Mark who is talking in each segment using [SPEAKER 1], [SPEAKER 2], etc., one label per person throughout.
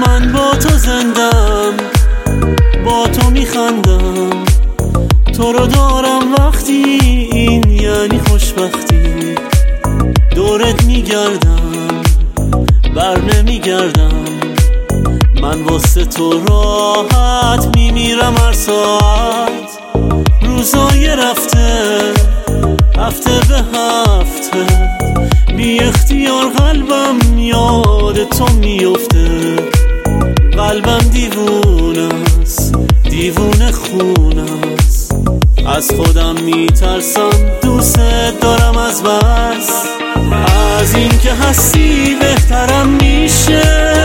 [SPEAKER 1] من با تو زندم، با تو میخندم، تو رو دارم وقتی این یعنی خوشبختی. دورت میگردم بر نمیگردم، من واسه تو راحت میمیرم هر ساعت. روزای رفته هفته به هفته، بی اختیار قلبم یاد تو میفته. قلبم دیوونه است، دیوونه خونه است، از خودم میترسم، دوست دارم از بس. از این که هستی بهترم میشه،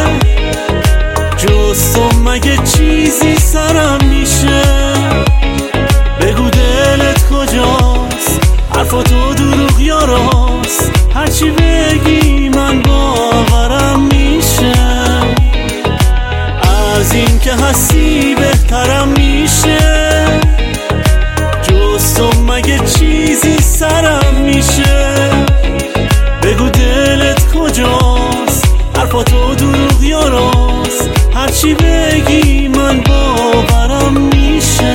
[SPEAKER 1] جز تو مگه چیزی سرم میشه؟ بگو دلت کجاست، حرفاتو دروغ یا راست، هرچی بگی من باورم میشه. از این که هستی بهترم میشه، جز تو مگه چیزی سرم میشه؟ بگو دلت کجاست، حرفاتو دروغ یا راست، هرچی بگی من باورم میشه.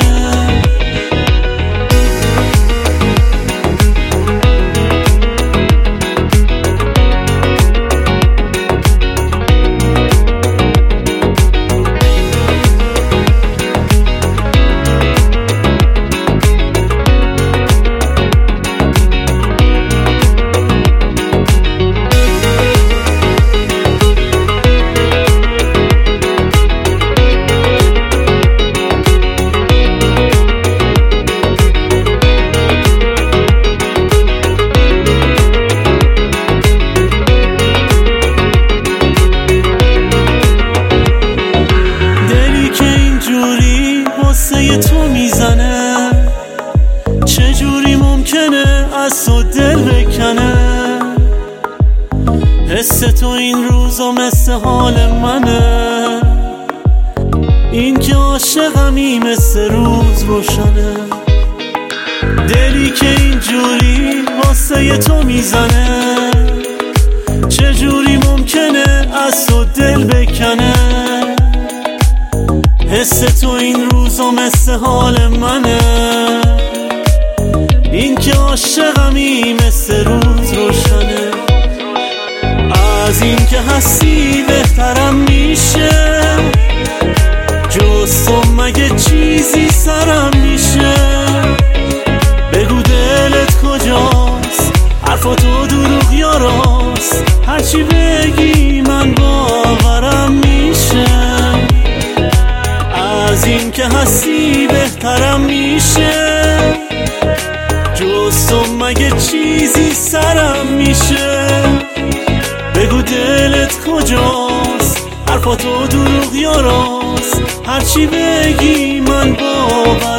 [SPEAKER 1] تو میزنه، چجوری ممکنه از تو دل بکنه؟ حس تو این روزا مثل حال منه، این که عاشقمی مثل روز روشنه. دلی که اینجوری واسه تو میزنه، چجوری ممکنه از تو دل بکنه؟ حس تو این روزا مثل حال منه، این که عاشقمی مثل روز روشنه. از این که هستی بهترم میشه، جز تو مگه چیزی سرم میشه؟ بگو دلت کجاست، حرفاتو دروغ یا راست، هرچی بگی من باورم میشه. از این که هستی بهترم میشه، جز تو مگه چیزی سرم میشه؟ بگو دلت کجاست، حرفاتو دروغ یا راست، هرچی بگی من باورم